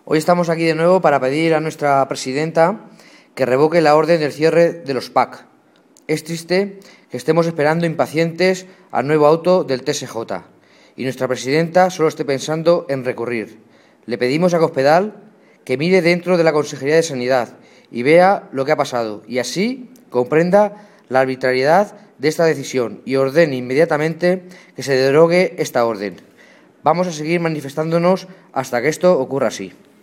Hoy estamos aquí de nuevo para pedir a nuestra presidenta que revoque la orden del cierre de los PAC. Es triste que estemos esperando impacientes al nuevo auto del TSJ y nuestra presidenta solo esté pensando en recurrir. Le pedimos a Cospedal que mire dentro de la Consejería de Sanidad y vea lo que ha pasado y así comprenda la arbitrariedad de esta decisión y ordene inmediatamente que se derogue esta orden. Vamos a seguir manifestándonos hasta que esto ocurra así.